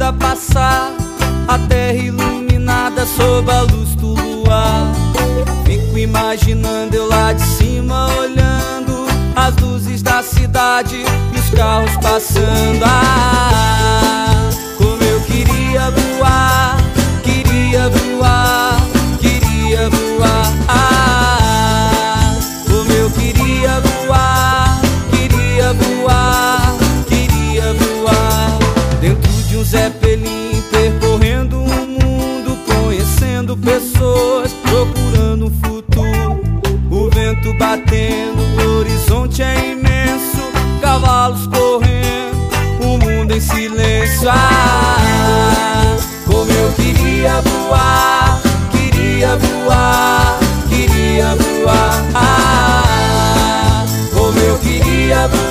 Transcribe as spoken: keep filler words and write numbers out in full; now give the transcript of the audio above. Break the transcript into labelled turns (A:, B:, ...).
A: pra passar, a terra iluminada sob a luz do luar. Fico imaginando eu lá de cima, olhando as luzes da cidade e os carros passando. Ah, como eu queria voar, queria voar, queria voar. Ah, como eu queria voar, queria voar, queria voar. Dentro de um Zeppelin, percorrendo o mundo, conhecendo pessoas, procurando um futuro. O vento batendo, o horizonte é imenso, cavalos correndo, o mundo em silêncio. Ah, como eu queria voar, queria voar, queria voar. Ah, como eu queria voar,